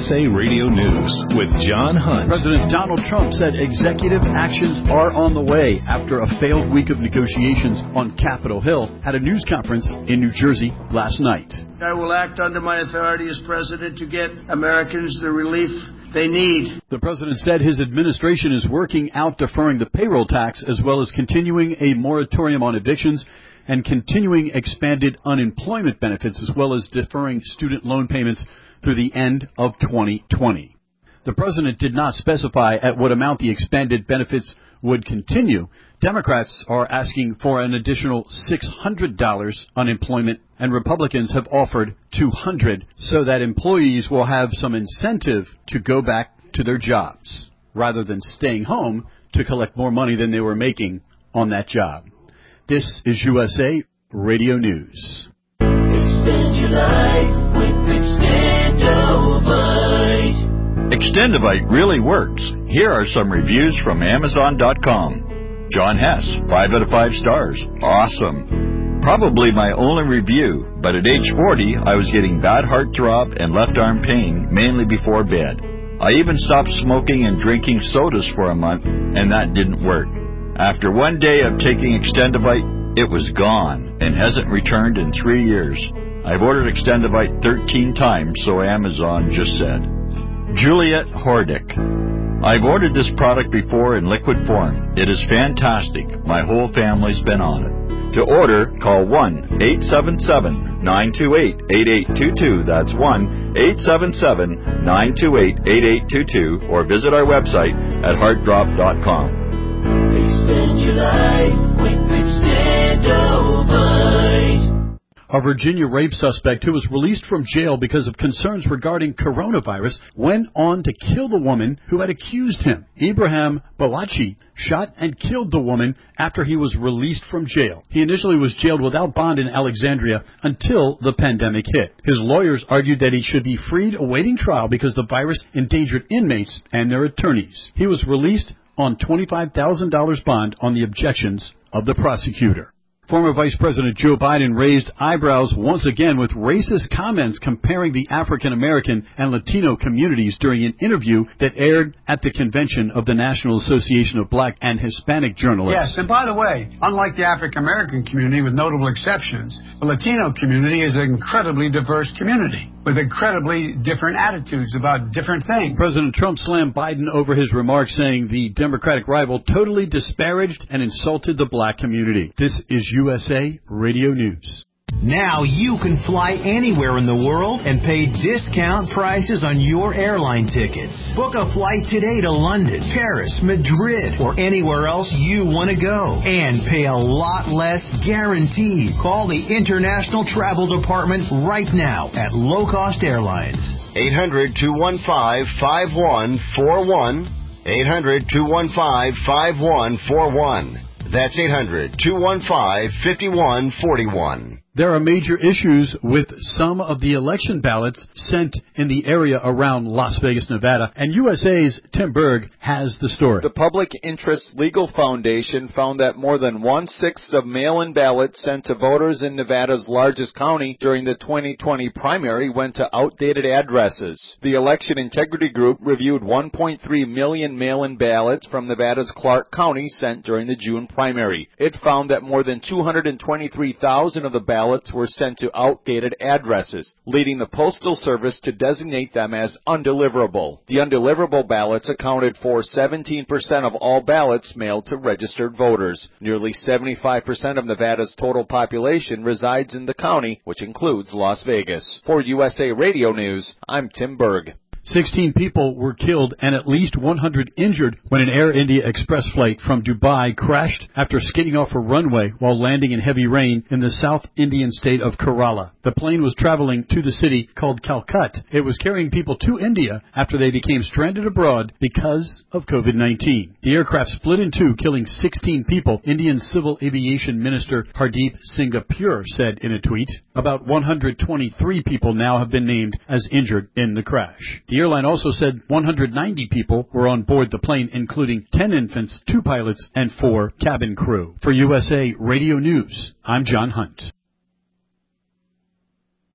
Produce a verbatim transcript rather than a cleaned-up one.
S A Radio News with John Hunt. President Donald Trump said executive actions are on the way after a failed week of negotiations on Capitol Hill at a news conference in New Jersey last night. I will act under my authority as president to get Americans the relief they need. The president said his administration is working out deferring the payroll tax as well as continuing a moratorium on evictions and continuing expanded unemployment benefits as well as deferring student loan payments through the end of twenty twenty. The president did not specify at what amount the expanded benefits would continue. Democrats are asking for an additional six hundred dollars unemployment, and Republicans have offered two hundred dollars so that employees will have some incentive to go back to their jobs rather than staying home to collect more money than they were making on that job. This is U S A Radio News. Extend your life with Extendovite. Extendovite really works. Here are some reviews from Amazon dot com. John Hess, five out of five stars. Awesome. Probably my only review, but at age forty, I was getting bad heartthrob and left arm pain, mainly before bed. I even stopped smoking and drinking sodas for a month, and that didn't work. After one day of taking Extendovite, it was gone and hasn't returned in three years. I've ordered Extendovite thirteen times, so Amazon just said. Juliet Hordick. I've ordered this product before in liquid form. It is fantastic. My whole family's been on it. To order, call one eight seven seven, nine two eight, eight eight two two. That's one eight seven seven, nine two eight, eight eight two two, or visit our website at heartdrop dot com. Extend your life with Extendovite. A Virginia rape suspect who was released from jail because of concerns regarding coronavirus went on to kill the woman who had accused him. Ibrahim Bawachi shot and killed the woman after he was released from jail. He initially was jailed without bond in Alexandria until the pandemic hit. His lawyers argued that he should be freed awaiting trial because the virus endangered inmates and their attorneys. He was released on twenty-five thousand dollars bond on the objections of the prosecutor. Former Vice President Joe Biden raised eyebrows once again with racist comments comparing the African-American and Latino communities during an interview that aired at the convention of the National Association of Black and Hispanic Journalists. Yes, and by the way, unlike the African-American community with notable exceptions, the Latino community is an incredibly diverse community with incredibly different attitudes about different things. President Trump slammed Biden over his remarks, saying the Democratic rival totally disparaged and insulted the black community. This is U S A Radio News. Now you can fly anywhere in the world and pay discount prices on your airline tickets. Book a flight today to London, Paris, Madrid, or anywhere else you want to go. And pay a lot less guaranteed. Call the International Travel Department right now at Low Cost Airlines. eight hundred, two one five, five one four one. eight hundred, two one five, five one four one. That's eight hundred, two one five, five one four one. There are major issues with some of the election ballots sent in the area around Las Vegas, Nevada, and U S A's Tim Berg has the story. The Public Interest Legal Foundation found that more than one-sixth of mail-in ballots sent to voters in Nevada's largest county during the twenty twenty primary went to outdated addresses. The Election Integrity Group reviewed one point three million mail-in ballots from Nevada's Clark County sent during the June primary. It found that more than two hundred twenty-three thousand of the ballots ballots were sent to outdated addresses, leading the Postal Service to designate them as undeliverable. The undeliverable ballots accounted for seventeen percent of all ballots mailed to registered voters. Nearly seventy-five percent of Nevada's total population resides in the county, which includes Las Vegas. For U S A Radio News, I'm Tim Berg. sixteen people were killed and at least one hundred injured when an Air India Express flight from Dubai crashed after skidding off a runway while landing in heavy rain in the South Indian state of Kerala. The plane was traveling to the city called Calcutta. It was carrying people to India after they became stranded abroad because of COVID nineteen. The aircraft split in two, killing sixteen people, Indian Civil Aviation Minister Hardeep Singh Pure said in a tweet. About one hundred twenty-three people now have been named as injured in the crash. The airline also said one hundred ninety people were on board the plane, including ten infants, two pilots, and four cabin crew. For U S A Radio News, I'm John Hunt.